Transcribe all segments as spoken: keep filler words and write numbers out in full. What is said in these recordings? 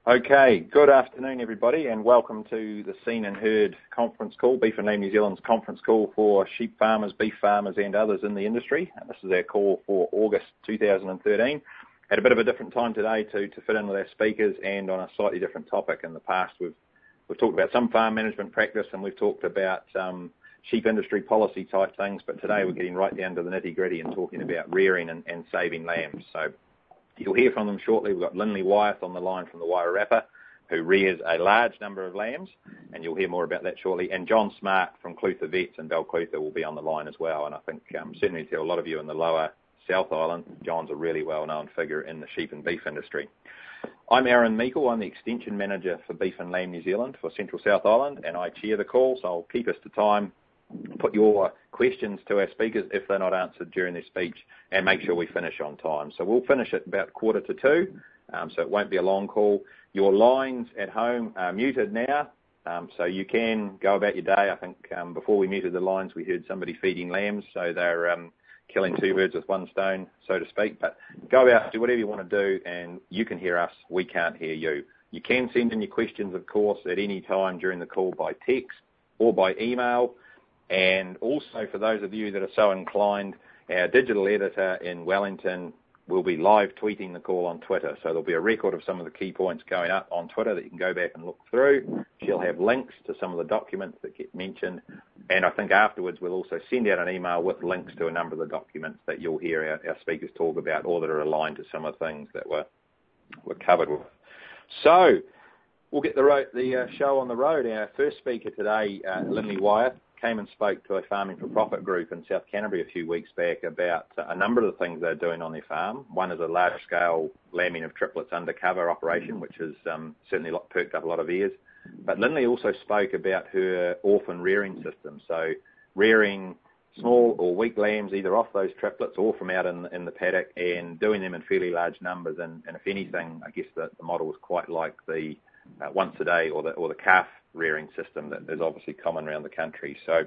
Okay, good afternoon everybody and welcome to the Seen and Heard conference call, Beef and Lamb New Zealand's conference call for sheep farmers, beef farmers and others in the industry. And this is our call for August two thousand thirteen. Had a bit of a different time today to, to fit in with our speakers and on a slightly different topic. In the past we've, we've talked about some farm management practice and we've talked about um, sheep industry policy type things, but today we're getting right down to the nitty gritty and talking about rearing and, and saving lambs. So you'll hear from them shortly. We've got Lindley Wyeth on the line from the Wairarapa, who rears a large number of lambs, and you'll hear more about that shortly. And John Smart from Clutha Vets in Balclutha will be on the line as well. And I think um, certainly to a lot of you in the lower South Island, John's a really well-known figure in the sheep and beef industry. I'm Aaron Meikle. I'm the Extension Manager for Beef and Lamb New Zealand for Central South Island, and I chair the call, so I'll keep us to time. Put your questions to our speakers if they're not answered during their speech and make sure we finish on time. So we'll finish at about quarter to two, um, so it won't be a long call. Your lines at home are muted now, um, so you can go about your day. I think um, before we muted the lines, we heard somebody feeding lambs, so they're um, killing two birds with one stone, so to speak. But go out, do whatever you want to do, and you can hear us. We can't hear you. You can send in your questions, of course, at any time during the call by text or by email. And also, for those of you that are so inclined, our digital editor in Wellington will be live tweeting the call on Twitter. So there'll be a record of some of the key points going up on Twitter that you can go back and look through. She'll have links to some of the documents that get mentioned. And I think afterwards we'll also send out an email with links to a number of the documents that you'll hear our, our speakers talk about or that are aligned to some of the things that were, were covered with. So we'll get the, ro- the uh, show on the road. Our first speaker today, uh, Lindley Wyeth, came and spoke to a Farming for Profit group in South Canterbury a few weeks back about a number of the things they're doing on their farm. One is a large-scale lambing of triplets undercover operation, which has um, certainly perked up a lot of ears. But Lindley also spoke about her orphan rearing system, so rearing small or weak lambs either off those triplets or from out in, in the paddock and doing them in fairly large numbers. And, and if anything, I guess the, the model is quite like the uh, once a day or the, or the calf rearing system that is obviously common around the country. So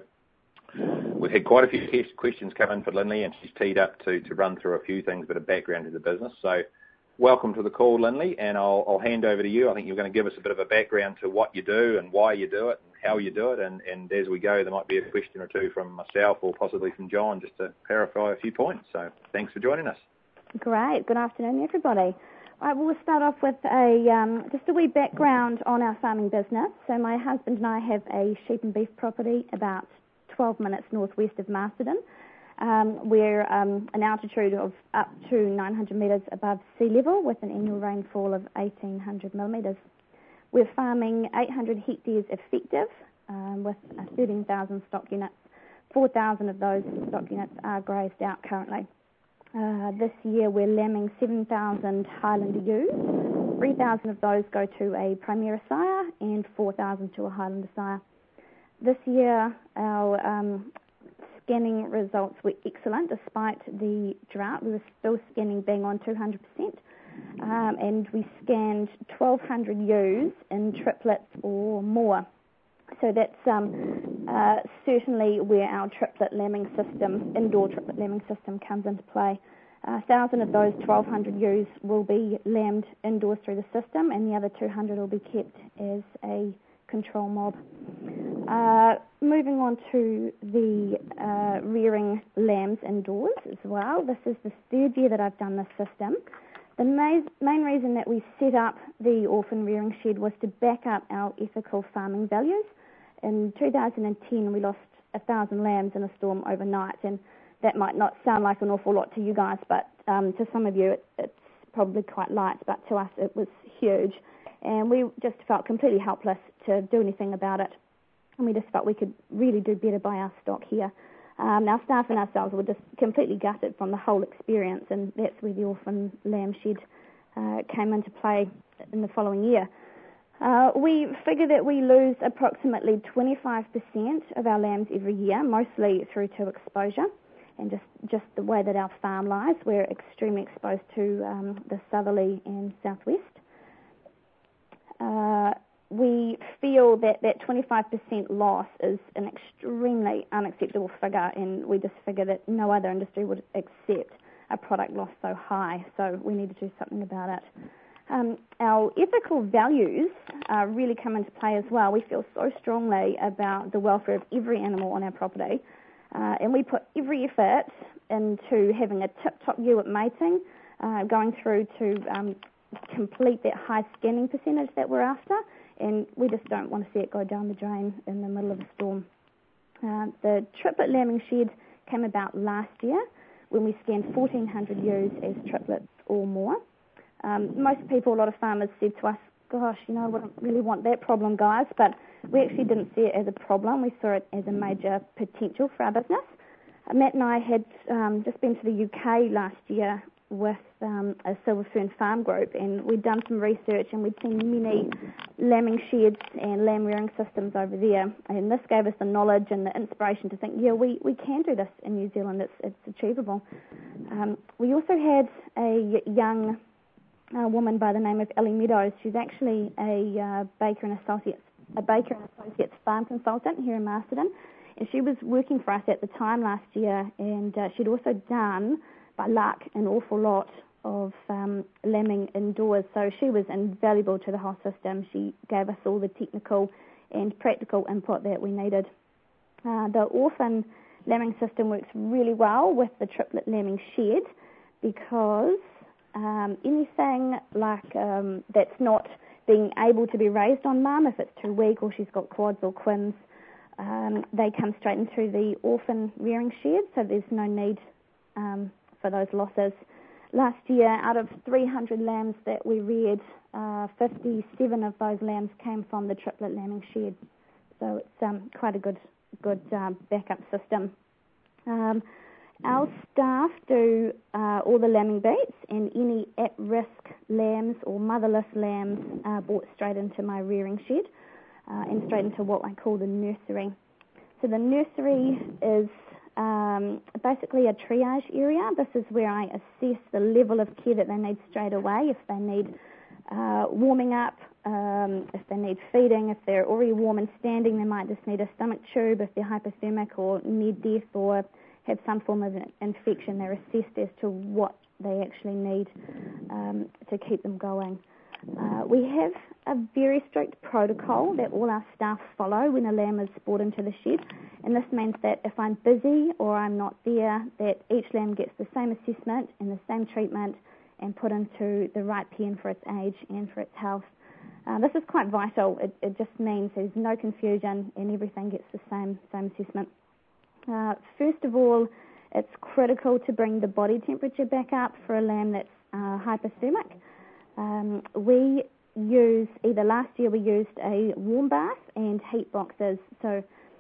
we've had quite a few questions come in for Lindley, and she's teed up to, to run through a few things, bit of background to the business. So welcome to the call, Lindley, and I'll, I'll hand over to you. I think you're going to give us a bit of a background to what you do and why you do it and how you do it, and, and as we go there might be a question or two from myself or possibly from John just to clarify a few points. So thanks for joining us. Great. Good afternoon, everybody. Right, we'll start off with a um, just a wee background on our farming business. So my husband and I have a sheep and beef property about twelve minutes northwest of Masterton. Um, we're um, an altitude of up to nine hundred metres above sea level with an annual rainfall of eighteen hundred millimetres. We're farming eight hundred hectares effective um, with uh, thirteen thousand stock units. four thousand of those stock units are grazed out currently. Uh, this year we're lambing seven thousand Highlander ewes. three thousand of those go to a Primera sire and four thousand to a Highlander sire. This year our um, scanning results were excellent despite the drought. We were still scanning bang on two hundred percent, um, and we scanned twelve hundred ewes in triplets or more. So that's um, uh, certainly where our triplet lambing system, indoor triplet lambing system, comes into play. A thousand of those twelve hundred ewes will be lambed indoors through the system, and the other two hundred will be kept as a control mob. Uh, moving on to the uh, rearing lambs indoors as well. This is the third year that I've done this system. The main, main reason that we set up the orphan rearing shed was to back up our ethical farming values. In two thousand ten, we lost a thousand lambs in a storm overnight, and that might not sound like an awful lot to you guys, but um, to some of you it, it's probably quite light, but to us it was huge. And we just felt completely helpless to do anything about it, and we just felt we could really do better by our stock here. Um, our staff and ourselves were just completely gutted from the whole experience, and that's where the orphan lamb shed uh, came into play in the following year. Uh, we figure that we lose approximately twenty-five percent of our lambs every year, mostly through to exposure and just, just the way that our farm lies. We're extremely exposed to um, the southerly and southwest. Uh, we feel that that twenty-five percent loss is an extremely unacceptable figure, and we just figure that no other industry would accept a product loss so high, so we need to do something about it. Um, our ethical values uh, really come into play as well. We feel so strongly about the welfare of every animal on our property, uh, and we put every effort into having a tip-top year at mating, uh, going through to um, complete that high scanning percentage that we're after, and we just don't want to see it go down the drain in the middle of a storm. Uh, the triplet lambing shed came about last year when we scanned fourteen hundred ewes as triplets or more. Um, most people, a lot of farmers said to us, gosh, you know, I wouldn't really want that problem, guys, but we actually didn't see it as a problem. We saw it as a major potential for our business. Uh, Matt and I had um, just been to the U K last year with um, a Silver Fern farm group, and we'd done some research and we'd seen many lambing sheds and lamb rearing systems over there, and this gave us the knowledge and the inspiration to think, yeah, we, we can do this in New Zealand. It's, it's achievable. Um, we also had a young a woman by the name of Ellie Meadows. She's actually a uh, Baker and Associates, a Baker and Associates farm consultant here in Masterton, and she was working for us at the time last year, and uh, she'd also done, by luck, an awful lot of um, lambing indoors, so she was invaluable to the whole system. She gave us all the technical and practical input that we needed. Uh, the orphan lambing system works really well with the triplet lambing shed because Um, anything like um, that's not being able to be raised on mum, if it's too weak or she's got quads or quins, um, they come straight into the orphan rearing shed, so there's no need um, for those losses. Last year, out of three hundred lambs that we reared, uh, fifty-seven of those lambs came from the triplet lambing shed, so it's um, quite a good, good uh, backup system. Um, Our staff do uh, all the lambing beats, and any at-risk lambs or motherless lambs are brought straight into my rearing shed uh, and straight into what I call the nursery. So the nursery is um, basically a triage area. This is where I assess the level of care that they need straight away, if they need uh, warming up, um, if they need feeding, if they're already warm and standing, they might just need a stomach tube, if they're hypothermic or near death or have some form of infection, they're assessed as to what they actually need um, to keep them going. Uh, we have a very strict protocol that all our staff follow when a lamb is brought into the shed, and this means that if I'm busy or I'm not there, that each lamb gets the same assessment and the same treatment and put into the right pen for its age and for its health. Uh, this is quite vital. It, it just means there's no confusion and everything gets the same, same assessment. Uh, first of all, it's critical to bring the body temperature back up for a lamb that's uh, hypothermic. Um, we use, either last year we used a warm bath and heat boxes. So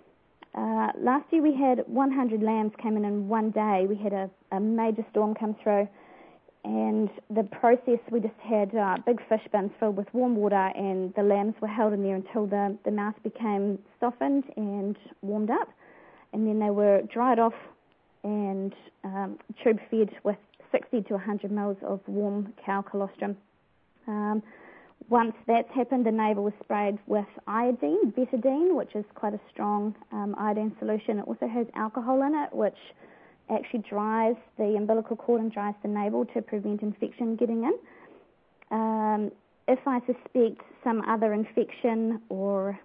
uh, last year we had one hundred lambs came in in one day. We had a, a major storm come through, and the process, we just had uh, big fish bins filled with warm water, and the lambs were held in there until the, the mouth became softened and warmed up. And then they were dried off and um, tube fed with sixty to one hundred mils of warm cow colostrum. Um, once that's happened, the navel was sprayed with iodine, betadine, which is quite a strong um, iodine solution. It also has alcohol in it, which actually dries the umbilical cord and dries the navel to prevent infection getting in. Um, if I suspect some other infection or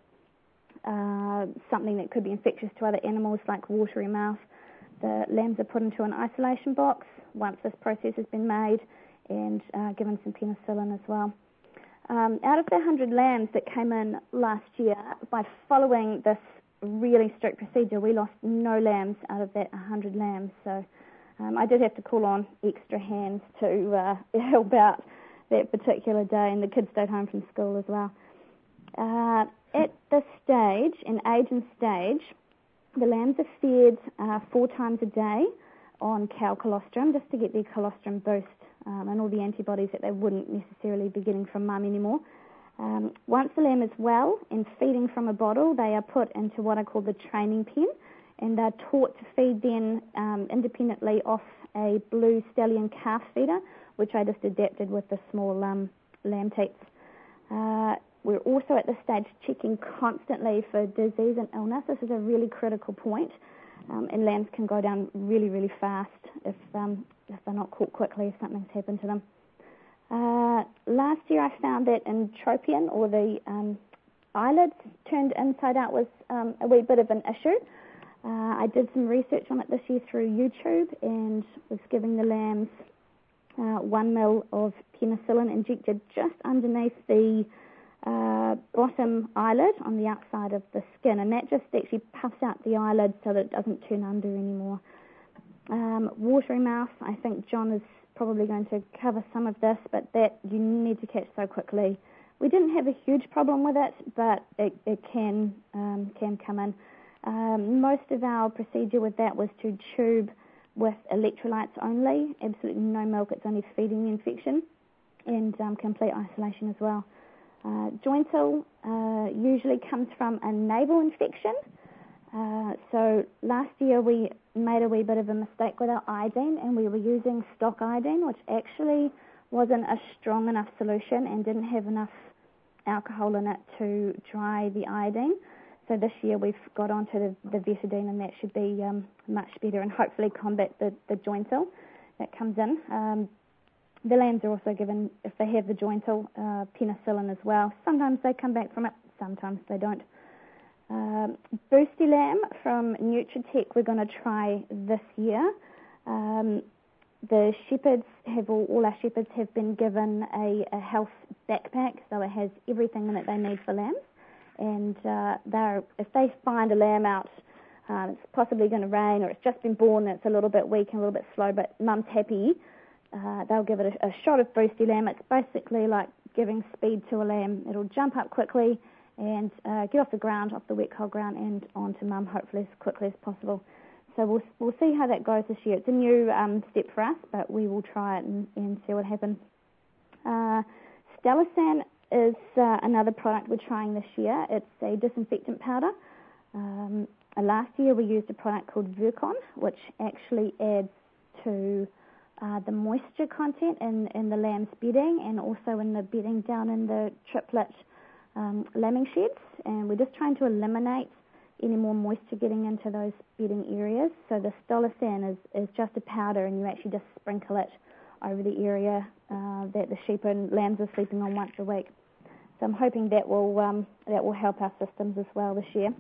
Uh, something that could be infectious to other animals like watery mouth, the lambs are put into an isolation box once this process has been made, and uh, given some penicillin as well. Um, out of the one hundred lambs that came in last year, by following this really strict procedure, we lost no lambs out of that one hundred lambs. So um, I did have to call on extra hands to uh, help out that particular day, and the kids stayed home from school as well. Uh, At this stage, in age and stage, the lambs are fed uh, four times a day on cow colostrum just to get their colostrum boost um, and all the antibodies that they wouldn't necessarily be getting from mum anymore. Um, once the lamb is well and feeding from a bottle, they are put into what I call the training pen, and they're taught to feed then um, independently off a blue stallion calf feeder, which I just adapted with the small um, lamb teats. Uh, We're also at this stage checking constantly for disease and illness. This is a really critical point, um, and lambs can go down really, really fast if, um, if they're not caught quickly, if something's happened to them. Uh, last year I found that entropion, or the um, eyelids turned inside out, was um, a wee bit of an issue. Uh, I did some research on it this year through YouTube and was giving the lambs uh, one mil of penicillin injected just underneath the uh, bottom eyelid on the outside of the skin, and that just actually puffs out the eyelid so that it doesn't turn under anymore. Um, watery mouth, I think John is probably going to cover some of this, but that you need to catch so quickly. We didn't have a huge problem with it, but it, it can um, can come in. Um, most of our procedure with that was to tube with electrolytes only, absolutely no milk, it's only feeding the infection, and um, complete isolation as well. Uh, jointal uh, usually comes from a naval infection. Uh, so last year we made a wee bit of a mistake with our iodine, and we were using stock iodine, which actually wasn't a strong enough solution and didn't have enough alcohol in it to dry the iodine. So this year we've got onto the, the Vetadine, and that should be um, much better and hopefully combat the, the jointal that comes in. Um, the lambs are also given, if they have the jointal, uh, penicillin as well. Sometimes they come back from it, sometimes they don't. Um, Boosty Lamb from Nutritech we're going to try this year. Um, the shepherds have, all, all our shepherds have been given a, a health backpack, so it has everything in it they need for lambs. And uh, they're, if they find a lamb out, uh, it's possibly going to rain, or it's just been born and it's a little bit weak and a little bit slow, but mum's happy, uh, they'll give it a, a shot of Boosty Lamb. It's basically like giving speed to a lamb. It'll jump up quickly and uh, get off the ground, off the wet cold ground, and onto mum hopefully as quickly as possible. So we'll we'll see how that goes this year. It's a new um, step for us, but we will try it and, and see what happens. Uh, Stellasan is uh, another product we're trying this year. It's a disinfectant powder. Um, last year we used a product called Virkon, which actually adds to uh, the moisture content in, in the lamb's bedding, and also in the bedding down in the triplet Um, lambing sheds, and we're just trying to eliminate any more moisture getting into those bedding areas. So the Stellasan is, is just a powder, and you actually just sprinkle it over the area uh, that the sheep and lambs are sleeping on once a week. So I'm hoping that will um, that will help our systems as well this year.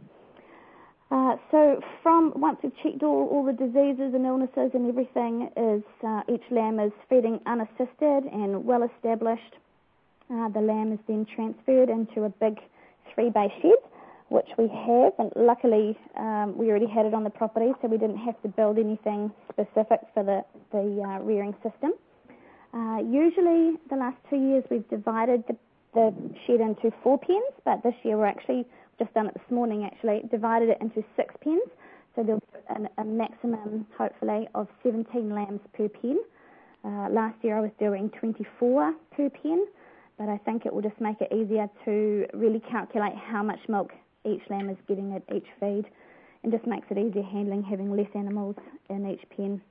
Uh, so from once we've checked all, all the diseases and illnesses and everything, is uh, each lamb is feeding unassisted and well established. Uh, the lamb is then transferred into a big three-bay shed, which we have, and luckily um, we already had it on the property, so we didn't have to build anything specific for the, the uh, rearing system. Uh, usually the last two years we've divided the, the shed into four pens, but this year we're actually, just done it this morning actually, divided it into six pens, so there'll be an, a maximum, hopefully, of seventeen lambs per pen. Uh, last year I was doing twenty-four per pen, but I think it will just make it easier to really calculate how much milk each lamb is getting at each feed, and just makes it easier handling having less animals in each pen.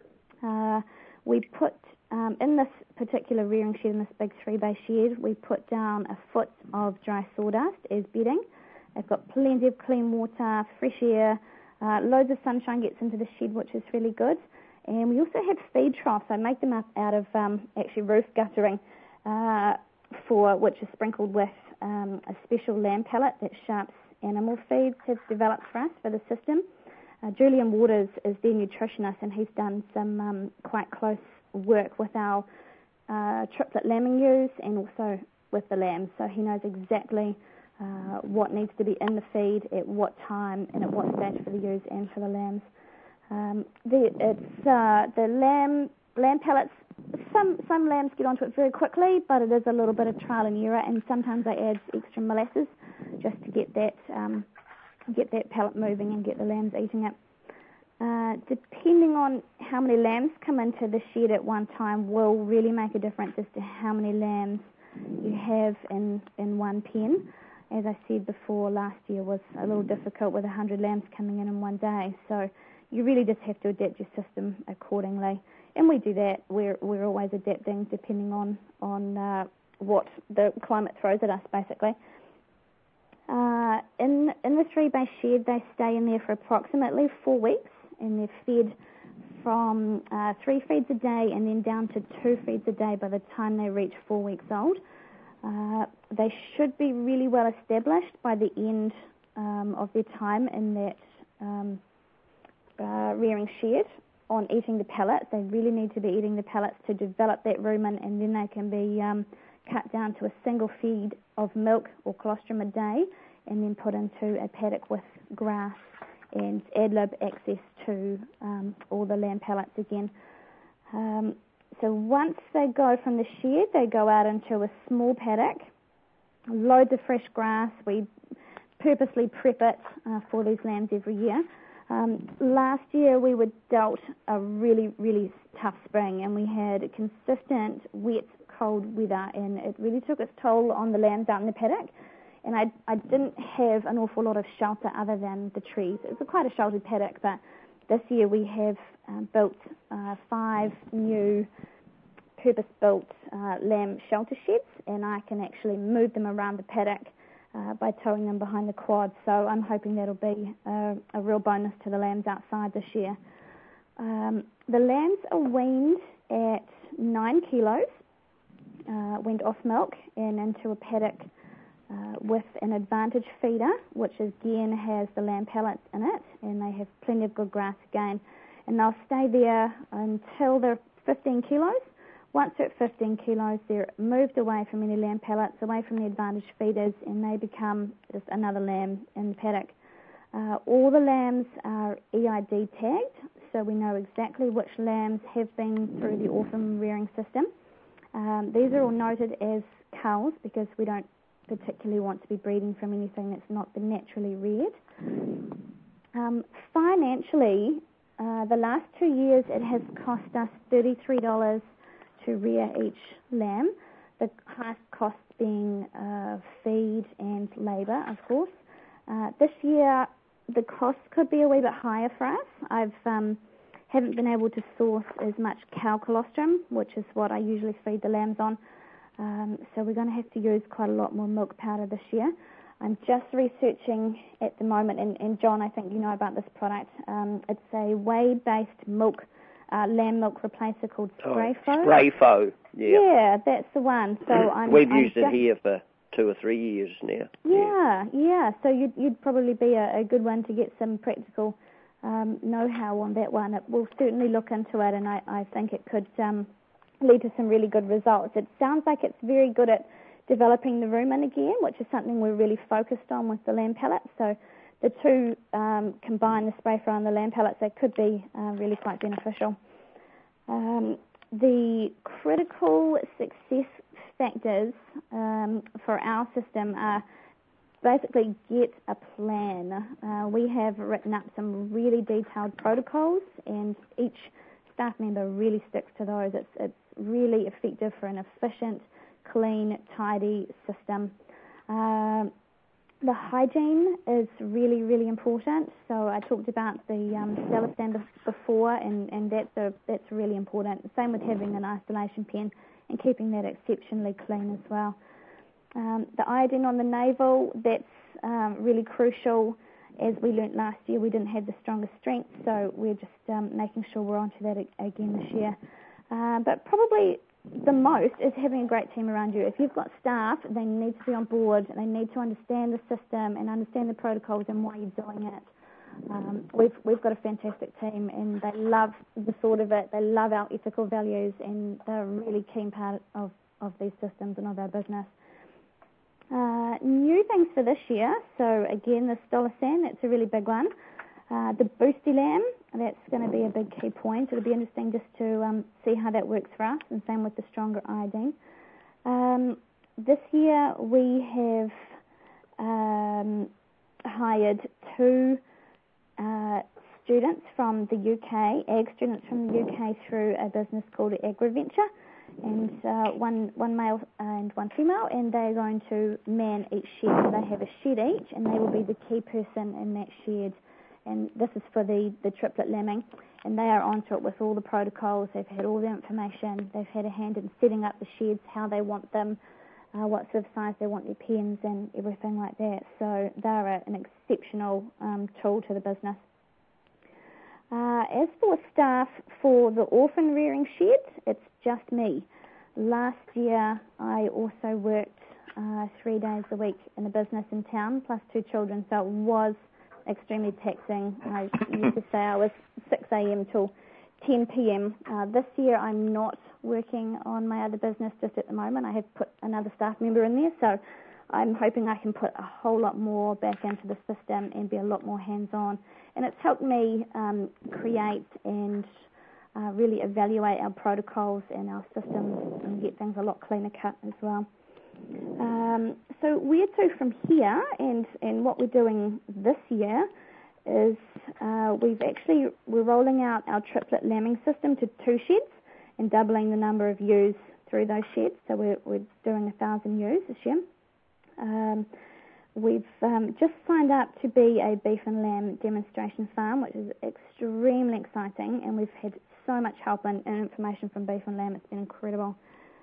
Uh, we put, um, in this particular rearing shed, in this big three-bay shed, we put down a foot of dry sawdust as bedding. They've got plenty of clean water, fresh air, uh, loads of sunshine gets into the shed, which is really good. And we also have feed troughs. I make them up out of um, actually roof guttering, uh, for which is sprinkled with um, a special lamb pellet that Sharps Animal Feeds have developed for us for the system. Uh, Julian Waters is their nutritionist, and he's done some um, quite close work with our uh, triplet lambing ewes and also with the lambs, so he knows exactly uh, what needs to be in the feed at what time and at what stage for the ewes and for the lambs. Um, the, it's uh, the lamb lamb pellets. Some some lambs get onto it very quickly, but it is a little bit of trial and error, and sometimes they add extra molasses just to get that um, get that pellet moving and get the lambs eating it. Uh, depending on how many lambs come into the shed at one time will really make a difference as to how many lambs you have in, in one pen. As I said before, last year was a little difficult with one hundred lambs coming in in one day, so you really just have to adapt your system accordingly. And we do that. We're we're always adapting depending on on uh, what the climate throws at us, basically. Uh, in in the three-bay shed, they stay in there for approximately four weeks, and they're fed from uh, three feeds a day and then down to two feeds a day by the time they reach four weeks old. Uh, they should be really well established by the end um, of their time in that um, uh, rearing shed on eating the pellets. They really need to be eating the pellets to develop that rumen, and then they can be um, cut down to a single feed of milk or colostrum a day and then put into a paddock with grass and ad lib access to um, all the lamb pellets again. Um, so once they go from the shed, they go out into a small paddock, loads of fresh grass. We purposely prep it uh, for these lambs every year. Um, last year we were dealt a really, really tough spring, and we had consistent, wet, cold weather, and it really took its toll on the lambs out in the paddock. And I, I didn't have an awful lot of shelter other than the trees. It was quite a sheltered paddock, but this year we have uh, built uh, five new purpose-built uh, lamb shelter sheds, and I can actually move them around the paddock uh, by towing them behind the quad. So I'm hoping that'll be a, a real bonus to the lambs outside this year. Um, the lambs are weaned at nine kilos, uh, went off milk and into a paddock Uh, with an advantage feeder, which again has the lamb pellets in it, and they have plenty of good grass again. And they'll stay there until they're fifteen kilos. Once they're at fifteen kilos, they're moved away from any lamb pellets, away from the advantage feeders, and they become just another lamb in the paddock. Uh, all the lambs are E I D tagged, so we know exactly which lambs have been through the orphan rearing system. Um, these are all noted as culls because we don't particularly want to be breeding from anything that's not been naturally reared. Um, financially, uh, the last two years it has cost us thirty-three dollars to rear each lamb, the highest cost being uh, feed and labour, of course. Uh, this year the cost could be a wee bit higher for us. I've um, haven't been able to source as much cow colostrum, which is what I usually feed the lambs on. Um, so we're going to have to use quite a lot more milk powder this year. I'm just researching at the moment, and, and John, I think you know about this product. Um, it's a whey-based milk, uh, lamb milk replacer called Sprayfo. Oh, Sprayfo, yeah. Yeah, that's the one. So I'm, We've I'm used just, it here for two or three years now. Yeah, yeah. yeah. So you'd, you'd probably be a, a good one to get some practical um, know-how on that one. It, we'll certainly look into it, and I, I think it could Um, lead to some really good results. It sounds like it's very good at developing the rumen again, which is something we're really focused on with the lamb pellets. So the two um, combine, the Sprayfo and the lamb pellets, they could be uh, really quite beneficial. Um, the critical success factors um, for our system are basically get a plan. Uh, we have written up some really detailed protocols, and each staff member really sticks to those. It's, it's really effective for an efficient, clean, tidy system. Uh, the hygiene is really, really important. So I talked about the um, Stellar before, and, and that's, a, that's really important. Same with having an isolation pen and keeping that exceptionally clean as well. Um, the iodine on the navel, that's um, really crucial. As we learnt last year, we didn't have the strongest strength, so we're just um, making sure we're onto that again this year. Uh, but probably the most is having a great team around you. If you've got staff, they need to be on board. They need to understand the system and understand the protocols and why you're doing it. Um, we've we've got a fantastic team, and they love the thought of it. They love our ethical values, and they're a really keen part of, of these systems and of our business. Uh, new things for this year, so again the Stolasan, that's a really big one. Uh, the Boosty Lamb, that's going to be a big key point. It'll be interesting just to um, see how that works for us, and same with the stronger iodine. Um, this year we have um, hired two uh, students from the U K, ag students from the U K through a business called AgriVenture, and uh, one one male and one female, and they're going to man each shed. So they have a shed each, and they will be the key person in that shed. And this is for the, the triplet lambing, and they are onto it with all the protocols. They've had all the information. They've had a hand in setting up the sheds, how they want them, uh, what sort of size they want their pens, and everything like that. So they're an exceptional um, tool to the business. Uh, as for staff for the orphan rearing shed, it's just me. Last year I also worked uh, three days a week in a business in town, plus two children, so it was extremely taxing. I used to say I was six a.m. till ten p.m. Uh, this year I'm not working on my other business just at the moment. I have put another staff member in there, so I'm hoping I can put a whole lot more back into the system and be a lot more hands-on. And it's helped me um, create and uh, really evaluate our protocols and our systems and get things a lot cleaner cut as well. Um, so where to from here, and, and what we're doing this year is uh, we've actually, we're rolling out our triplet lambing system to two sheds and doubling the number of ewes through those sheds. So we're, we're doing a thousand ewes this year. Um, we've um, just signed up to be a beef and lamb demonstration farm, which is extremely exciting, and we've had so much help and, and information from beef and lamb. It's been incredible.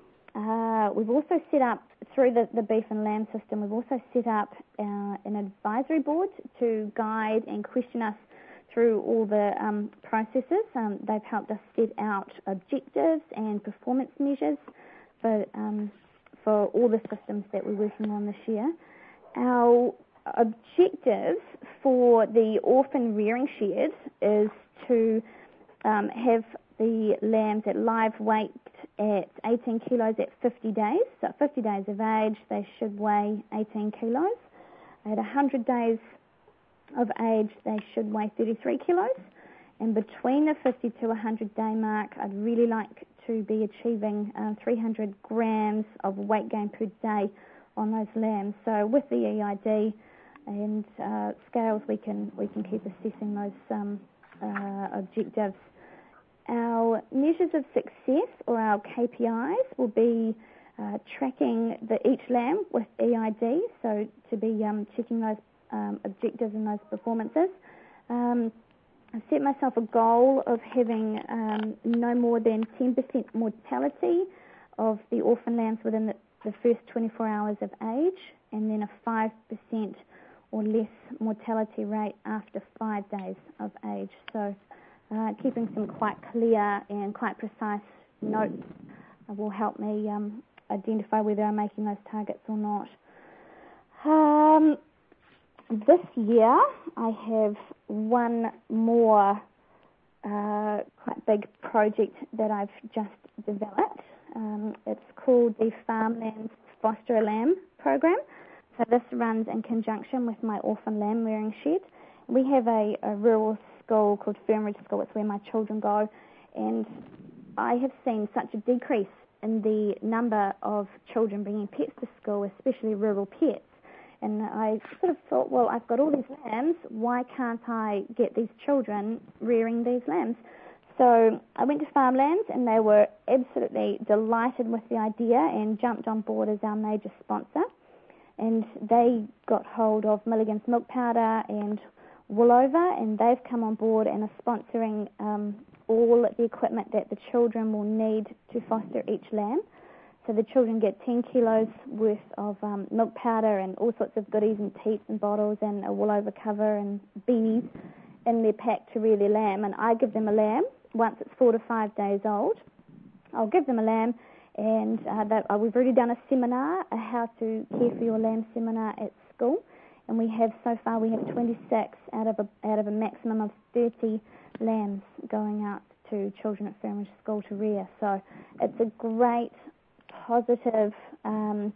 Uh, we've also set up, through the, the beef and lamb system, we've also set up uh, an advisory board to guide and question us through all the um, processes. Um, they've helped us set out objectives and performance measures for um, for all the systems that we're working on this year. Our objectives for the orphan rearing shed is to um, have the lambs at live weight at eighteen kilos at fifty days. So at fifty days of age, they should weigh eighteen kilos. At one hundred days of age, they should weigh thirty-three kilos. And between the fifty to one hundred day mark, I'd really like to be achieving uh, three hundred grams of weight gain per day on those lambs. So with the E I D and uh, scales, we can we can keep assessing those um, uh, objectives. Our measures of success, or our K P Is, will be uh, tracking the each lamb with E I D, so to be um, checking those um, objectives and those performances. Um, I've set myself a goal of having um, no more than ten percent mortality of the orphan lambs within the, the first twenty-four hours of age, and then a five percent or less mortality rate after five days of age. So uh, keeping some quite clear and quite precise notes will help me um, identify whether I'm making those targets or not. Um, This year, I have one more uh, quite big project that I've just developed. Um, it's called the Farmlands Foster a Lamb program. So this runs in conjunction with my orphan lamb rearing shed. We have a, a rural school called Fernridge School. It's where my children go, and I have seen such a decrease in the number of children bringing pets to school, especially rural pets. And I sort of thought, well, I've got all these lambs, why can't I get these children rearing these lambs? So I went to Farmlands, and they were absolutely delighted with the idea and jumped on board as our major sponsor. And they got hold of Milligan's Milk Powder and Woolover, and they've come on board and are sponsoring um, all the equipment that the children will need to foster each lamb. So the children get ten kilos worth of um, milk powder and all sorts of goodies and teats and bottles and a woolover cover and beanies in their pack to rear their lamb. And I give them a lamb once it's four to five days old. I'll give them a lamb, and uh, that, uh, we've already done a seminar, a how to care for your lamb seminar at school. And we have, so far, we have twenty-six out of a, out of a maximum of thirty lambs going out to children at Fernridge School to rear. So it's a great positive um,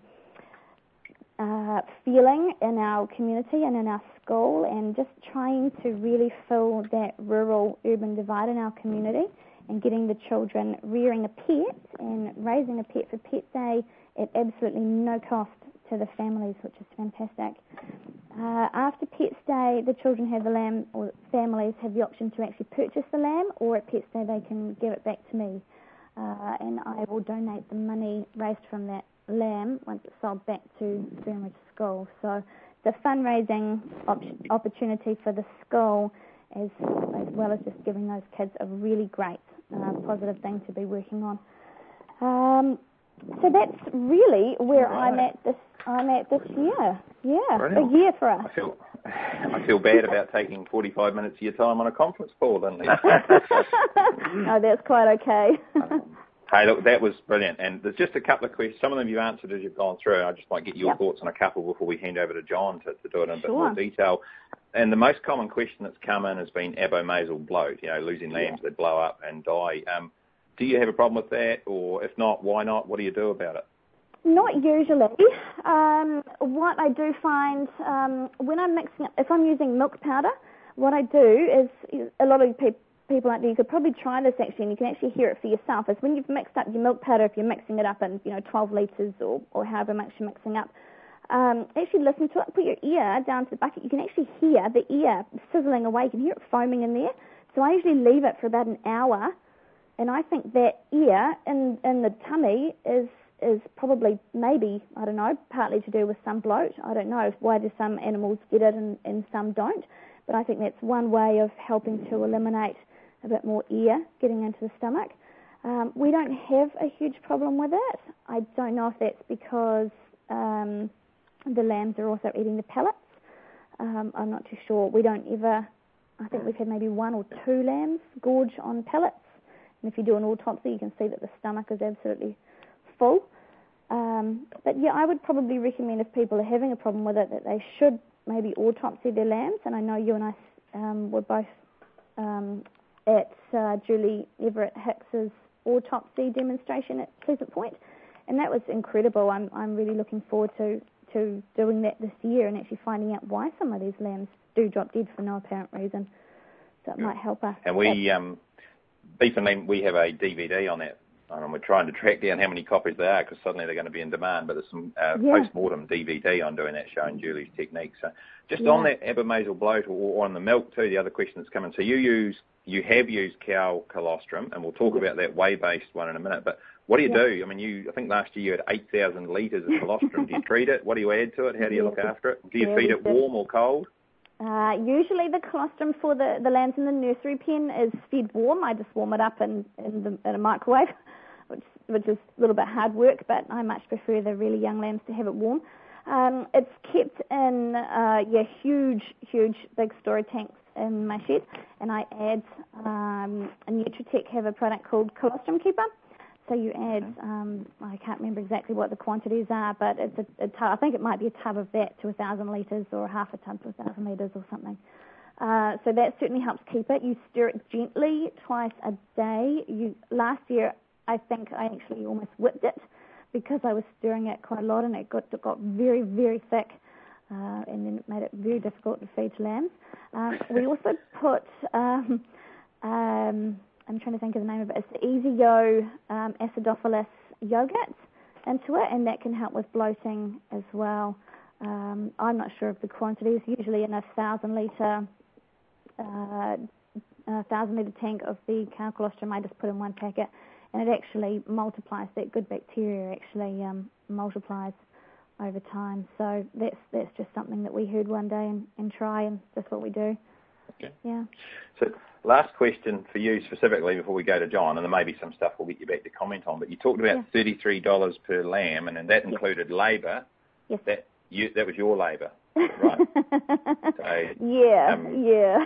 uh, feeling in our community and in our school, and just trying to really fill that rural-urban divide in our community and getting the children rearing a pet and raising a pet for Pet Day at absolutely no cost to the families, which is fantastic. Uh, after Pets Day, the children have the lamb, or families have the option to actually purchase the lamb, or at Pets Day they can give it back to me. Uh, and I will donate the money raised from that lamb once it's sold back to Fernridge School. So the fundraising op- opportunity for the school, as, as well as just giving those kids a really great uh, positive thing to be working on. Um, so that's really where right. I'm at this I'm at this year. Yeah, Brilliant. a year for us. I feel, I feel bad about taking forty-five minutes of your time on a conference call, Lindley. No, that's quite okay. um, hey, look, that was brilliant. And there's just a couple of questions. Some of them you've answered as you've gone through. I just might get your yep. thoughts on a couple before we hand over to John to, to do it in a sure. bit more detail. And the most common question that's come in has been abomasal bloat, you know, losing lambs yeah. that blow up and die. Um, do you have a problem with that? Or if not, why not? What do you do about it? Not usually. Um, what I do find um, when I'm mixing up, if I'm using milk powder, what I do is, a lot of pe- people out there, you could probably try this actually, and you can actually hear it for yourself, is when you've mixed up your milk powder, if you're mixing it up in, you know, twelve litres or, or however much you're mixing up, um, actually listen to it, put your ear down to the bucket, you can actually hear the ear sizzling away, you can hear it foaming in there. So I usually leave it for about an hour, and I think that ear in, in the tummy is is probably, maybe, I don't know, partly to do with some bloat. I don't know why do some animals get it and, and some don't, but I think that's one way of helping to eliminate a bit more air getting into the stomach. Um, we don't have a huge problem with it. I don't know if that's because um, the lambs are also eating the pellets. Um, I'm not too sure. We don't ever, I think we've had maybe one or two lambs gorge on pellets, and if you do an autopsy, you can see that the stomach is absolutely full. Um, but yeah, I would probably recommend if people are having a problem with it that they should maybe autopsy their lambs. And I know you and I um, were both um, at uh, Julie Everett Hicks's autopsy demonstration at Pleasant Point, and that was incredible. I'm I'm really looking forward to, to doing that this year and actually finding out why some of these lambs do drop dead for no apparent reason. So it yeah. might help us. And we, um, Beef and Lamb, we have a D V D on that. Um, we're trying to track down how many copies there are because suddenly they're going to be in demand. But there's some uh, yeah. post-mortem D V D on doing that, showing Julie's technique. So just yeah. on that abomasal bloat or, or on the milk too, the other question that's coming. So you use, you have used cow colostrum, and we'll talk about that whey-based one in a minute. But what do you yeah. do? I mean, you I think last year you had eight thousand litres of colostrum. Do you treat it? What do you add to it? How do you yeah. look after it? Do you yeah, feed it warm or cold? Uh, usually the colostrum for the, the lambs in the nursery pen is fed warm. I just warm it up in, in, the, in a microwave, which which is a little bit hard work, but I much prefer the really young lambs to have it warm. Um, it's kept in uh, yeah, huge, huge, big storage tanks in my shed, and I add um, a Nutritech have a product called Colostrum Keeper. So you add, um, I can't remember exactly what the quantities are, but it's a, a tub, I think it might be a tub of that to a thousand litres or half a tub to a thousand litres or something. Uh, so that certainly helps keep it. You stir it gently twice a day. You last year, I think I actually almost whipped it because I was stirring it quite a lot, and it got it got very, very thick, uh, and then it made it very difficult to feed to lambs. Um, we also put, um, um, I'm trying to think of the name of it, it's the Easy Yo um, acidophilus yogurt into it, and that can help with bloating as well. Um, I'm not sure of the quantities. Usually in a thousand litre uh, a thousand litre tank of the cow colostrum, I just put in one packet, and it actually multiplies. That good bacteria actually um, multiplies over time. So that's that's just something that we heard one day and, and try, and that's what we do. Okay. Yeah. So last question for you specifically before we go to John, and there may be some stuff we'll get you back to comment on, but you talked about yeah. thirty-three dollars per lamb, and then that included yes. labour. Yes. That you, that was your labour, right? so, yeah, um, yeah.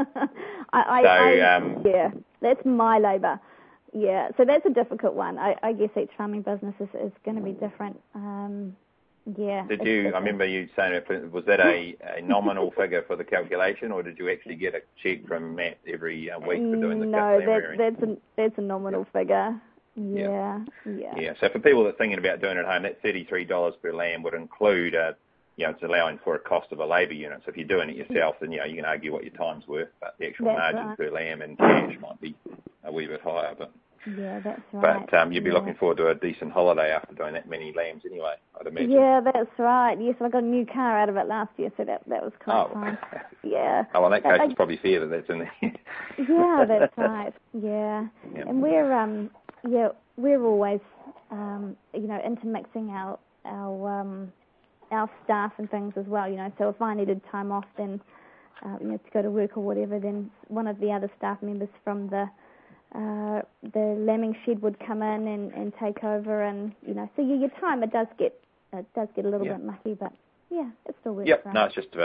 I, so, I, um, yeah, that's my labour. Yeah, so that's a difficult one. I, I guess each farming business is, is going to be different. Um, yeah. Did you, I remember you saying, was that a, a nominal figure for the calculation, or did you actually get a cheque from Matt every uh, week for doing the No, lamb that, rearing? that's a, that's a nominal figure. Yeah, yeah, yeah. Yeah, so for people that are thinking about doing it at home, that thirty-three dollars per lamb would include, a, you know, it's allowing for a cost of a labour unit. So if you're doing it yourself, then, you know, you can argue what your time's worth, but the actual that's margin right. per lamb in cash might be a wee bit higher. But yeah, that's right. But um, you'd be yeah. looking forward to a decent holiday after doing that many lambs anyway, I'd imagine. Yeah, that's right. Yes, I got a new car out of it last year, so that that was quite oh. fun. Yeah. Oh, well, in that case, I, it's probably fair that that's in there. yeah, that's right. Yeah. Yep. And we're um yeah we're always um you know into mixing our our um our staff and things as well. You know, so if I needed time off, then uh, you know to go to work or whatever, then one of the other staff members from the Uh, the lambing shed would come in and, and take over, and you know, so your, your time it does get it does get a little yeah. bit mucky, but yeah, it still works. Yep, right. no, it's just for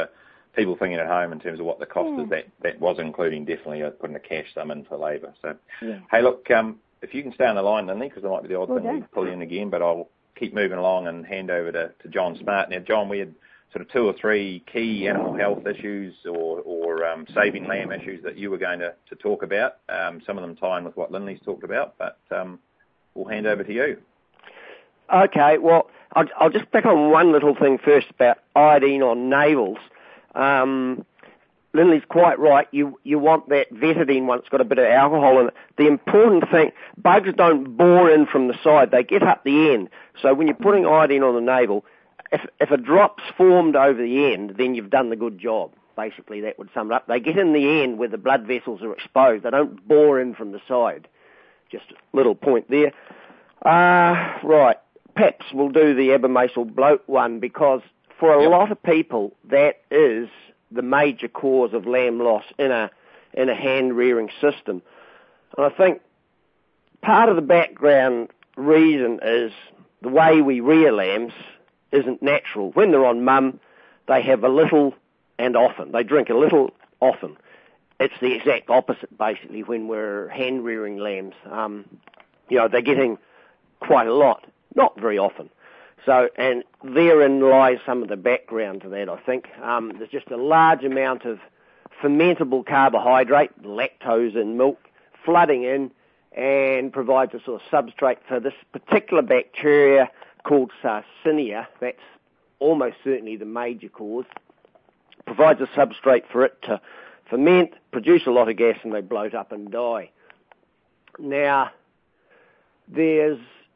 people thinking at home in terms of what the cost yeah. is, that, that was including definitely putting a cash sum in for labour. So, yeah. hey, look, um, if you can stay on the line, Lindley, because there might be the odd Well thing we done. pull in again, but I'll keep moving along and hand over to, to John Smart. Now, John, we had sort of two or three key animal health issues or, or um, saving lamb issues that you were going to, to talk about, um, some of them tying with what Lindley's talked about, but um, we'll hand over to you. Okay, well, I'll, I'll just pick on one little thing first about iodine on navels. Um, Lindley's quite right. You you want that vetidine one that's got a bit of alcohol in it. The important thing, bugs don't bore in from the side. They get up the end. So when you're putting iodine on the navel, if if a drop's formed over the end, then you've done the good job. Basically, that would sum it up. They get in the end where the blood vessels are exposed. They don't bore in from the side. Just a little point there. Uh, right. Perhaps we'll do the abomasal bloat one because for a yep. lot of people that is the major cause of lamb loss in a in a hand rearing system. And I think part of the background reason is the way we rear lambs isn't natural. When they're on mum, they have a little and often. They drink a little often. It's the exact opposite, basically, when we're hand rearing lambs. Um, you know, they're getting quite a lot, not very often. So, and therein lies some of the background to that, I think. Um, there's just a large amount of fermentable carbohydrate, lactose in milk, flooding in and provides a sort of substrate for this particular bacteria called Sarsinia. That's almost certainly the major cause. Provides a substrate for it to ferment, produce a lot of gas, and they bloat up and die. Now, there's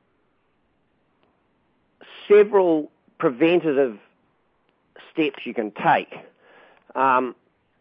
several preventative steps you can take. Um,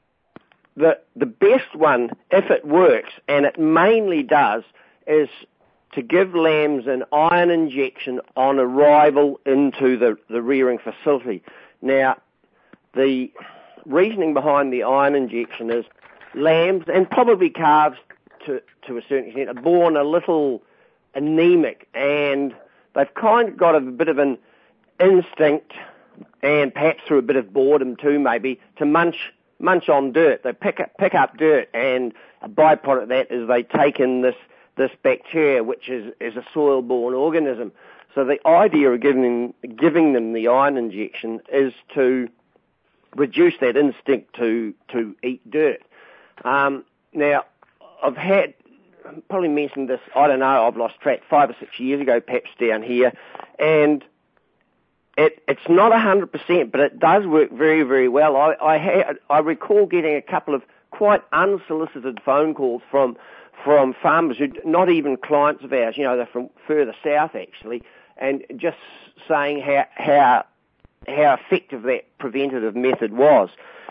the the best one, if it works, and it mainly does, is to give lambs an iron injection on arrival into the, the rearing facility. Now, the reasoning behind the iron injection is lambs, and probably calves to, to a certain extent, are born a little anemic, and they've kind of got a bit of an instinct, and perhaps through a bit of boredom too, maybe, to munch munch on dirt. They pick up, pick up dirt, and a byproduct of that is they take in this, this bacteria, which is, is a soil-borne organism. So the idea of giving, giving them the iron injection is to reduce that instinct to, to eat dirt. Um, now, I've had, probably mentioned this, I don't know, I've lost track, five or six years ago, perhaps down here, and it, it's not one hundred percent, but it does work very, very well. I, I, had, I recall getting a couple of quite unsolicited phone calls from from farmers who, not even clients of ours, you know, they're from further south actually, and just saying how how how effective that preventative method was.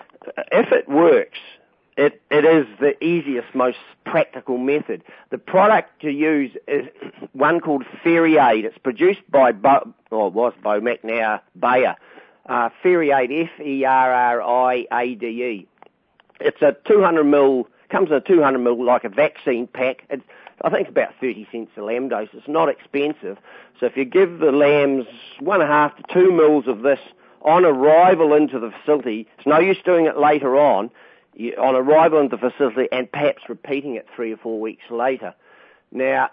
If it works, It, it is the easiest, most practical method. The product to use is one called Feriade. It's produced by, Bo, or it was Bomac, now Bayer. Uh, Feriade, F E R R I A D E. It's a two hundred mil, comes in a two hundred mil like a vaccine pack. It's, I think it's about thirty cents a lamb dose. It's not expensive. So if you give the lambs one and a half to two mils of this on arrival into the facility, it's no use doing it later on. You, on arrival into the facility and perhaps repeating it three or four weeks later. Now,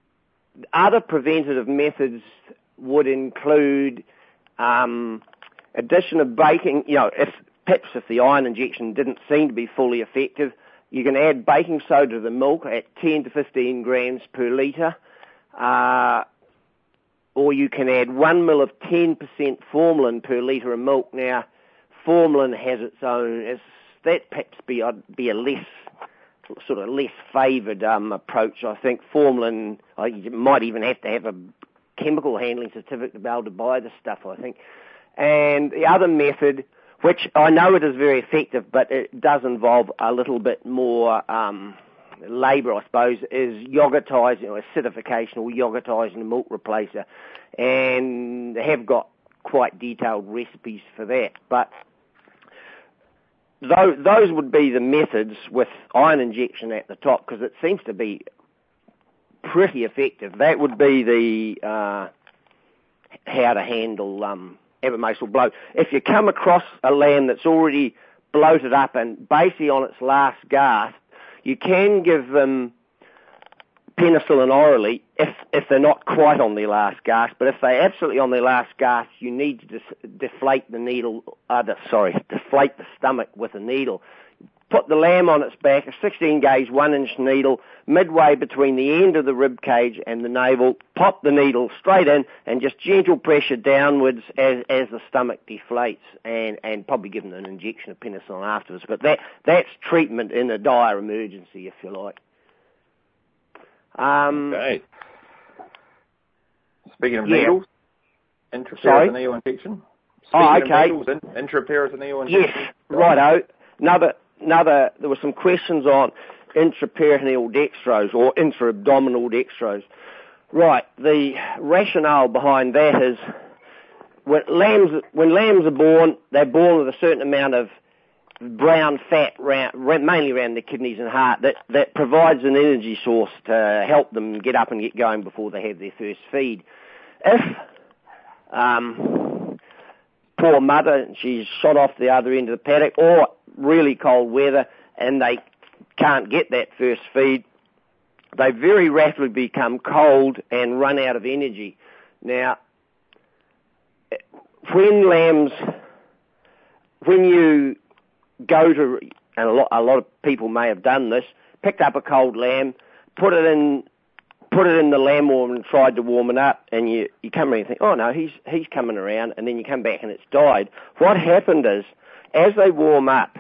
other preventative methods would include um, addition of baking. You know, if perhaps if the iron injection didn't seem to be fully effective, you can add baking soda to the milk at ten to fifteen grams per litre, uh, or you can add one mil of ten percent formalin per litre of milk. Now, formalin has its own. It's, that perhaps be a, be a less, sort of less favoured um, approach. I think formalin, uh, you might even have to have a chemical handling certificate to be able to buy the stuff, I think. And the other method, which I know it is very effective, but it does involve a little bit more um, labour, I suppose, is yogurtising or acidification or yogurtising a milk replacer. And they have got quite detailed recipes for that. But Those, those would be the methods with iron injection at the top, because it seems to be pretty effective. That would be the uh, how to handle um, abomasal bloat. If you come across a lamb that's already bloated up and basically on its last gasp, you can give them penicillin orally if if they're not quite on their last gasp. But if they're absolutely on their last gasp, you need to dis- deflate the needle. Uh, the, sorry, deflate the stomach with a needle. Put the lamb on its back, a sixteen gauge one inch needle, midway between the end of the rib cage and the navel. Pop the needle straight in and just gentle pressure downwards as as the stomach deflates, and, and probably give them an injection of penicillin afterwards. But that that's treatment in a dire emergency, if you like. Um, okay. Speaking of yeah. needles, intraperitoneal injection. Speaking oh, okay. Of needles, in, intraperitoneal injection. Yes, righto. Another, another, there were some questions on intraperitoneal dextrose or intra-abdominal dextrose. Right, the rationale behind that is when lambs, when lambs are born, they're born with a certain amount of brown fat, round, mainly around the kidneys and heart, that, that provides an energy source to help them get up and get going before they have their first feed. If um, poor mother, she's shot off the other end of the paddock, or really cold weather, and they can't get that first feed, they very rapidly become cold and run out of energy. Now, when lambs, when you go to, and a lot, a lot of people may have done this, picked up a cold lamb, put it in, put it in the lamb warmer and tried to warm it up, and you, you come around and think, oh no, he's, he's coming around, and then you come back and it's died. What happened is, as they warm up,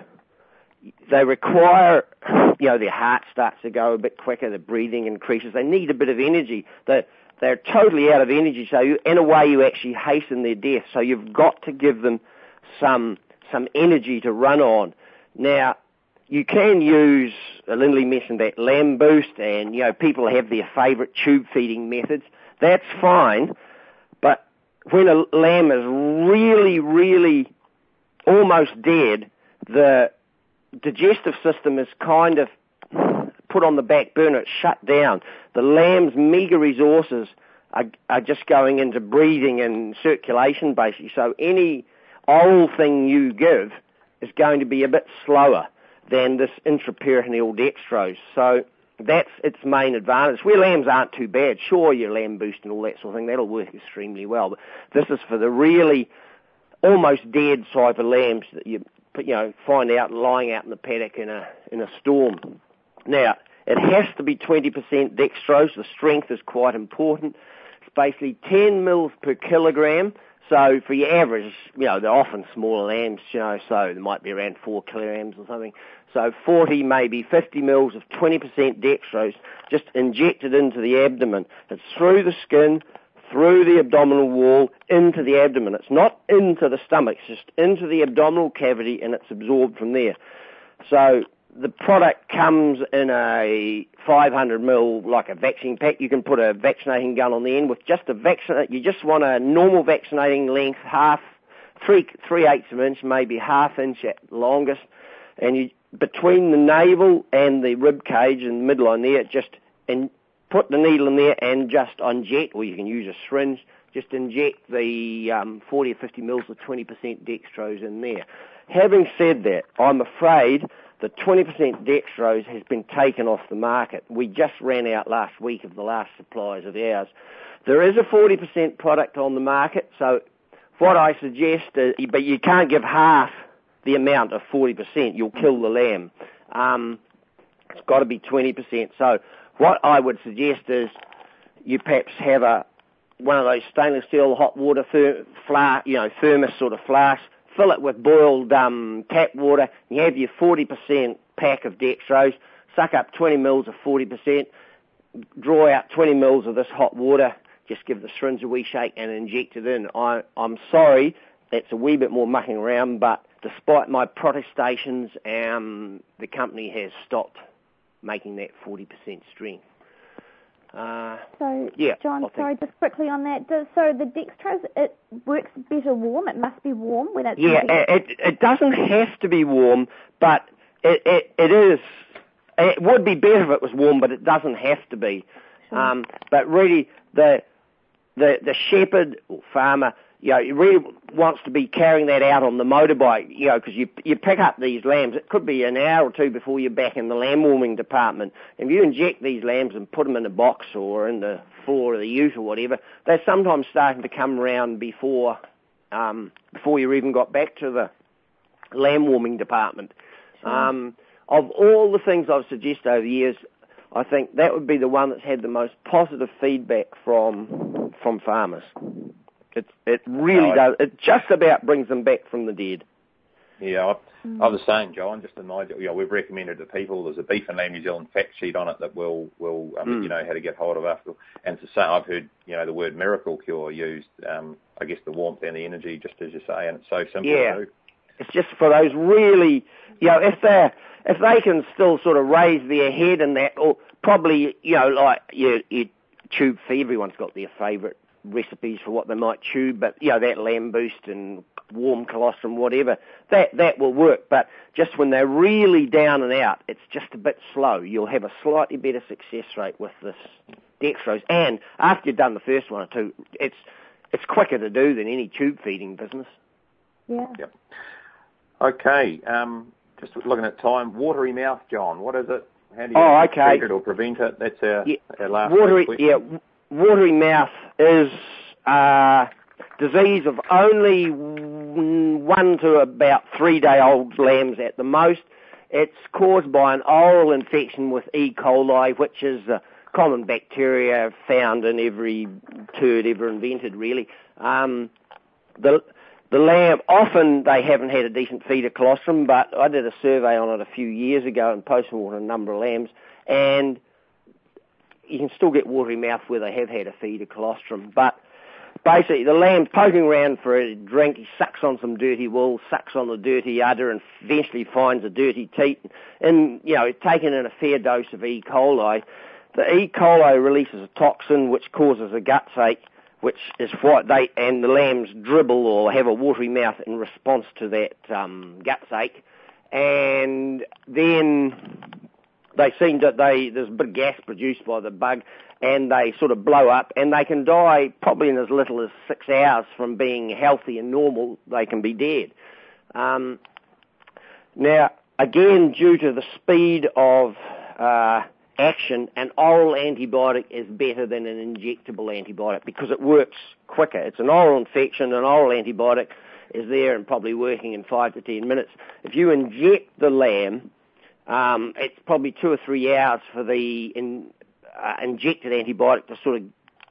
they require, you know, their heart starts to go a bit quicker, the breathing increases, they need a bit of energy. They're, they're totally out of energy, so you, in a way you actually hasten their death, so you've got to give them some some energy to run on. Now, you can use, Lindley mentioned that lamb boost, and, you know, people have their favourite tube feeding methods. That's fine, but when a lamb is really, really almost dead, the digestive system is kind of put on the back burner, it's shut down. The lamb's meagre resources are, are just going into breathing and circulation, basically, so any oral thing you give is going to be a bit slower than this intraperitoneal dextrose. So that's its main advantage. Where lambs aren't too bad, sure, your lamb boost and all that sort of thing, that'll work extremely well. But this is for the really almost dead type of lambs that you you know find out lying out in the paddock in a in a storm. Now, it has to be twenty percent dextrose. The strength is quite important. It's basically ten mils per kilogram. So for your average, you know, they're often smaller lambs, you know, so there might be around four kilograms or something. So forty, maybe fifty mils of twenty percent dextrose just injected into the abdomen. It's through the skin, through the abdominal wall, into the abdomen. It's not into the stomach, it's just into the abdominal cavity, and it's absorbed from there. So the product comes in a five hundred mil, like a vaccine pack. You can put a vaccinating gun on the end with just a vaccine. You just want a normal vaccinating length, half, three, three eighths of an inch, maybe half inch at longest. And you, between the navel and the rib cage and the midline there, just and put the needle in there and just inject, or you can use a syringe, just inject the um, forty or fifty mils of twenty percent dextrose in there. Having said that, I'm afraid the twenty percent dextrose has been taken off the market. We just ran out last week of the last supplies of ours. There is a forty percent product on the market, so what I suggest is, but you can't give half the amount of forty percent. You'll kill the lamb. Um, it's got to be twenty percent. So what I would suggest is you perhaps have a one of those stainless steel hot water ther- flask, you know, thermos sort of flask. Fill it with boiled um, tap water. You have your forty percent pack of dextrose. Suck up twenty mils of forty percent. Draw out twenty mils of this hot water. Just give the syringe a wee shake and inject it in. I, I'm sorry, that's a wee bit more mucking around, but despite my protestations, um, the company has stopped making that forty percent strength. Uh, so, yeah, John, sorry, just quickly on that. Does, so the dextrose, it works better warm? It must be warm when it's... Yeah, it, it doesn't have to be warm, but it, it, it is... It would be better if it was warm, but it doesn't have to be. Sure. Um, but really, the, the, the shepherd or farmer you know, it really wants to be carrying that out on the motorbike, you know, because you you pick up these lambs. It could be an hour or two before you're back in the lamb warming department. If you inject these lambs and put them in a box or in the floor of the ute or whatever, they're sometimes starting to come around before um, before you even got back to the lamb warming department. Sure. Um, of all the things I've suggested over the years, I think that would be the one that's had the most positive feedback from from farmers. It it really no, does. It just about brings them back from the dead. Yeah, I, mm. I was saying, John, just in my, you know, we've recommended to people, there's a Beef and Lamb New Zealand fact sheet on it that will, will um, mm. you know, how to get hold of after. And to say, I've heard, you know, the word miracle cure used, um, I guess the warmth and the energy, just as you say, and it's so simple yeah. to do. It's just for those really, you know, if they if they can still sort of raise their head and that, or probably, you know, like you, you tube feed, everyone's got their favourite recipes for what they might chew, but, you know, that lamb boost and warm colostrum, whatever, that that will work. But just when they're really down and out, it's just a bit slow. You'll have a slightly better success rate with this dextrose. And after you've done the first one or two, it's it's quicker to do than any tube feeding business. Yeah. Yep. Okay. Um, just looking at time, watery mouth, John. What is it? How do you oh, okay. treat it or prevent it? That's our, yeah. our last watery, question. Yeah, watery mouth is uh, disease of only one to about three-day-old lambs at the most. It's caused by an oral infection with E. coli, which is a common bacteria found in every turd ever invented, really. Um, the The lamb, often they haven't had a decent feeder colostrum, but I did a survey on it a few years ago and post-mortem a number of lambs, and you can still get watery mouth where they have had a feeder colostrum. But basically, the lamb's poking around for a drink, he sucks on some dirty wool, sucks on the dirty udder, and eventually finds a dirty teat. And, you know, taking in a fair dose of E. coli, the E. coli releases a toxin which causes a guts ache, which is what they, and the lambs dribble or have a watery mouth in response to that um, guts ache. And then they seem that they, there's a bit of gas produced by the bug, and they sort of blow up, and they can die probably in as little as six hours from being healthy and normal. They can be dead. Um, now, again, due to the speed of uh, action, an oral antibiotic is better than an injectable antibiotic because it works quicker. It's an oral infection, an oral antibiotic is there and probably working in five to ten minutes. If you inject the lamb, um, it's probably two or three hours for the in, uh, injected antibiotic to sort of,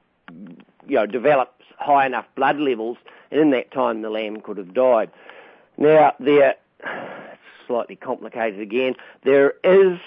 you know, develop high enough blood levels, and in that time the lamb could have died. Now, there, it's slightly complicated again, there is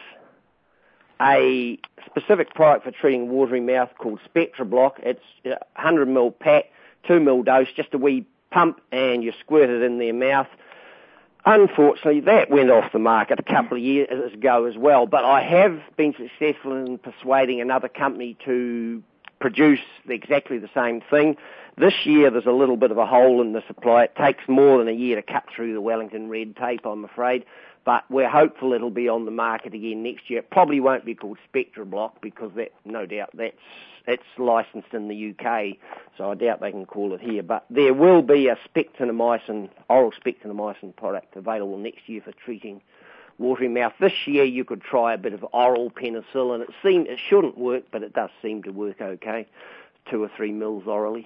a specific product for treating watery mouth called SpectraBlock. It's a one hundred milliliter pack, two milliliter dose, just a wee pump, and you squirt it in their mouth. Unfortunately, that went off the market a couple of years ago as well, but I have been successful in persuading another company to produce exactly the same thing. This year there's a little bit of a hole in the supply. It takes more than a year to cut through the Wellington red tape, I'm afraid. But we're hopeful it'll be on the market again next year. It probably won't be called SpectraBlock because that, no doubt, that's it's licensed in the U K, so I doubt they can call it here. But there will be a spectinomycin, oral spectinomycin product available next year for treating watery mouth. This year you could try a bit of oral penicillin. It seems it shouldn't work, but it does seem to work okay. Two or three mils orally.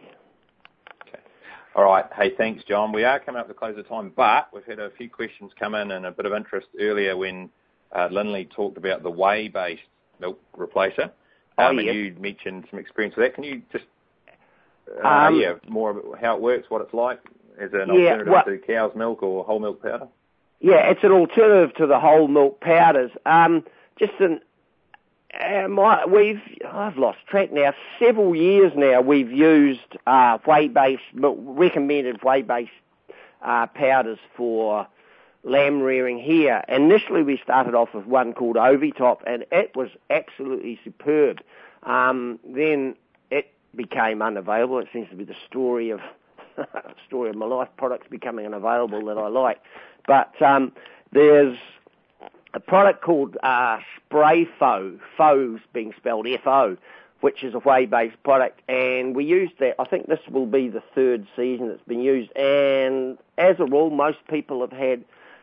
All right. Hey, thanks, John. We are coming up to close of time, but we've had a few questions come in and a bit of interest earlier when uh, Lindley talked about the whey-based milk replacer. Oh, um, yeah. And you mentioned some experience with that. Can you just, uh, um, yeah, more about how it works, what it's like as an yeah, alternative well, to cow's milk or whole milk powder? Yeah, it's an alternative to the whole milk powders. Um, just an Uh, my, we've, I've lost track now, several years now we've used uh, whey-based, recommended whey-based uh, powders for lamb rearing here. Initially we started off with one called Ovitop, and it was absolutely superb. Um, then it became unavailable. It seems to be the story of story of my life, products becoming unavailable that I like. But um, there's a product called uh, Spray Fo, Fo's being spelled F O, which is a whey-based product, and we used that. I think this will be the third season it's been used, and as a rule, most people have had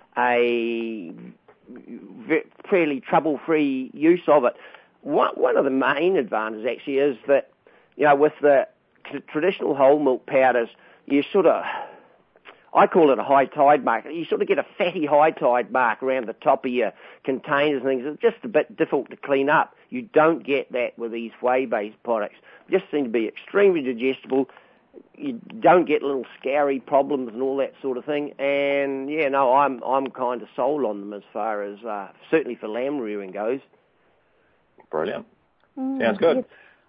a fairly trouble-free use of it. One, one of the main advantages actually is that, you know, with the traditional whole milk powders, you sort of, I call it a high tide mark. You sort of get a fatty high tide mark around the top of your containers and things. It's just a bit difficult to clean up. You don't get that with these whey-based products. They just seem to be extremely digestible. You don't get little scary problems and all that sort of thing. And yeah, no, I'm I'm kind of sold on them as far as uh, certainly for lamb rearing goes. Brilliant. Mm, Sounds good.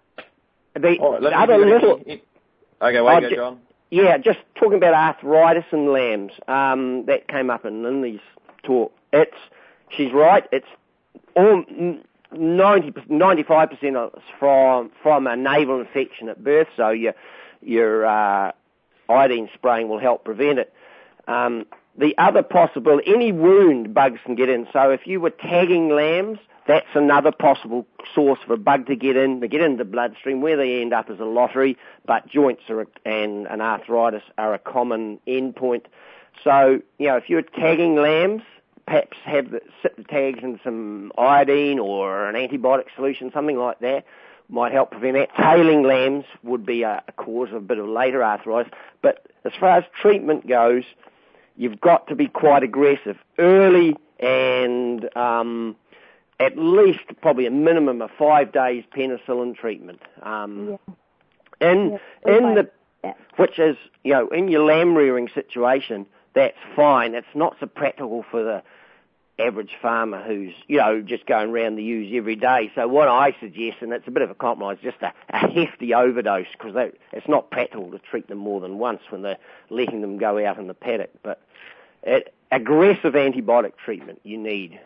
The, All right, the other little, okay, away you go, John. Yeah, just talking about arthritis in lambs. Um, that came up in Linley's talk. It's she's right. It's all ninety, ninety-five percent of it's from from a naval infection at birth. So your your uh, iodine spraying will help prevent it. Um, the other possible, any wound bugs can get in. So if you were tagging lambs, that's another possible source for a bug to get in. They get into the bloodstream. Where they end up is a lottery, but joints are a, and, and arthritis are a common endpoint. So, you know, if you're tagging lambs, perhaps have the, sit the tags in some iodine or an antibiotic solution, something like that, might help prevent that. Tailing lambs would be a, a cause of a bit of later arthritis. But as far as treatment goes, you've got to be quite aggressive early and um, at least probably a minimum of five days penicillin treatment. Um, yeah. In yeah, in the yeah. which is, you know, in your lamb rearing situation, that's fine. It's not so practical for the average farmer who's, you know, just going around the ewes every day. So what I suggest, and it's a bit of a compromise, just a, a hefty overdose, because it's not practical to treat them more than once when they're letting them go out in the paddock. But it, aggressive antibiotic treatment you need.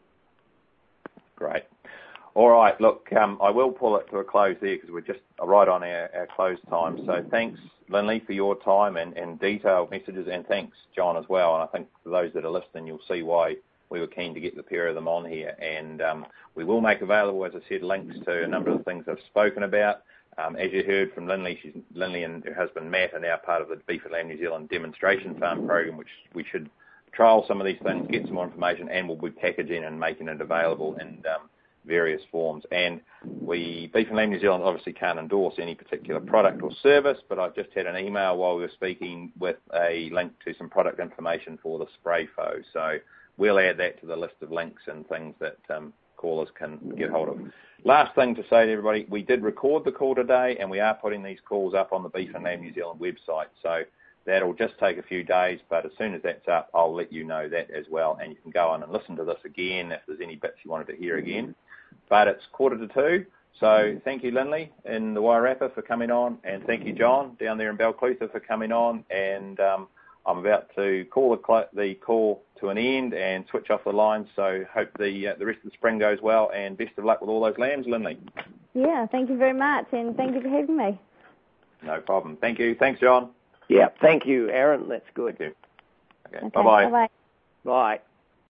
Great. All right, look, um, I will pull it to a close there because we're just right on our, our close time. So thanks, Linley, for your time and, and detailed messages, and thanks, John, as well. And I think for those that are listening, you'll see why we were keen to get the pair of them on here. And um, we will make available, as I said, links to a number of the things I've spoken about. Um, as you heard from Linley, she's, Linley and her husband Matt are now part of the Beef and Lamb New Zealand demonstration farm program, which we should trial some of these things, get some more information, and we'll be packaging and making it available in um, various forms. And we, Beef and Lamb New Zealand, obviously can't endorse any particular product or service, but I've just had an email while we were speaking with a link to some product information for the spray foe. So we'll add that to the list of links and things that um, callers can get hold of. Last thing to say to everybody, we did record the call today, and we are putting these calls up on the Beef and Lamb New Zealand website. So that'll just take a few days, but as soon as that's up, I'll let you know that as well, and you can go on and listen to this again if there's any bits you wanted to hear again. But it's quarter to two, so thank you, Linley, in the Wairarapa for coming on, and thank you, John, down there in Balclutha for coming on, and um, I'm about to call the, cl- the call to an end and switch off the line, so hope the uh, the rest of the spring goes well, and best of luck with all those lambs, Linley. Yeah, thank you very much, and thank you for having me. No problem. Thank you. Thanks, John. Yeah, thank you, Aaron. That's good. Thank you. Okay, okay bye-bye. Bye-bye. Bye.